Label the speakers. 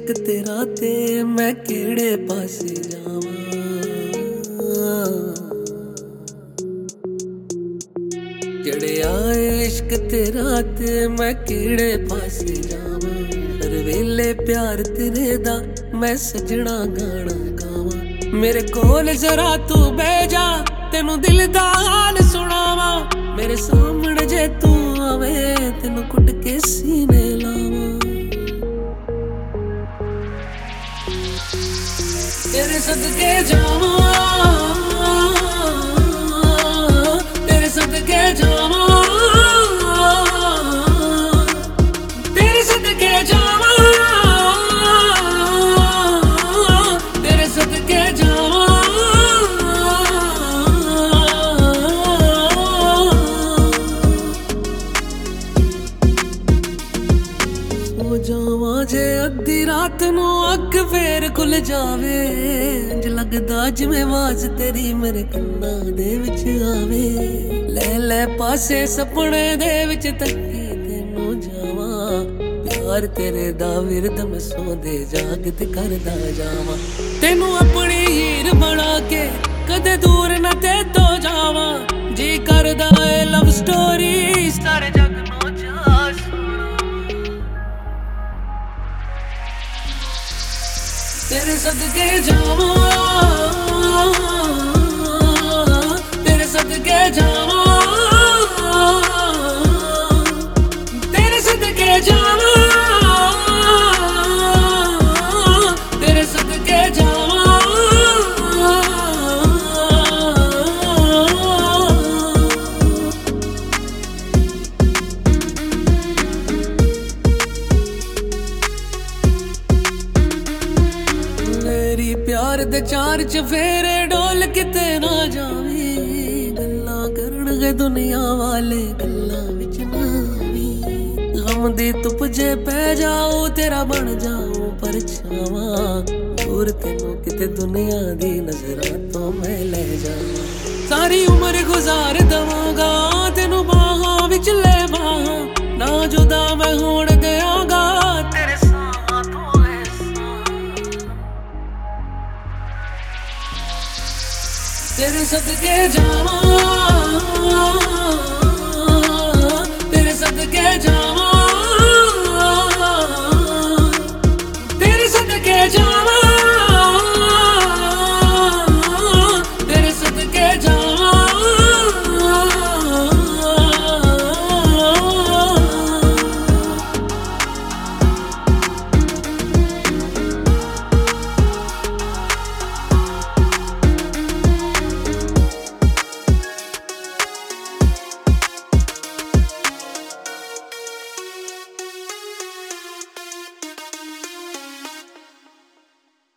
Speaker 1: इश्क तेरा ते मैं केड़े पासे जावां। चढ़िया इश्क तेरा ते मैं केड़े पासे जावां। हर वेले प्यार तेरे दा मैं सजना गाना गावां। मेरे कोल जरा तू बह जा तेनू दिल दा हाल सुनावां। मेरे सामने जे तू आवे तेनू कुट के सीने लावां। तेरे सदके जावां, तेरे सदके जावां, तेरे सदके जावां, तेरे सदके जावां। सो जावां जे अद्धी रात नू अख फेर खुल जावे। इंज लगदा जिवें आवाज तेरी मेरे कन्नां दे विच आवे। ले ले पासे सपने दे विच तक्की तेनू जावां। प्यार तेरे दा विरद मैं सोंदे जागत करदा जावां। तेनू अपनी हीर बना के कदे दूर न ते तो जावां। जी करदा ए लव स्टोरी सारे जग नू जा सुणां। तेरे सदके जावां, तेरे सदके जावां, तेरे सदके जावां, तेरे सदके जावां। मेरी प्यार दे चार चफेरे डोल किते ना जावी। गल्लां करनगे दुनिया वाले गल्लां विच ना आवी। गम दी धुप जे पै जाऊं तेरा बन जाऊं परछावां। दूर तेनू किते दुनिया दी नजरां तो मैं ले जावां। सारी उम्र गुजार दवांगा तेनू बाहां विच ले बाहां। ना जुदा मैं होण देआंगा तेरे साहां तो तेरे सदके जावां, तेरे सदके जावां,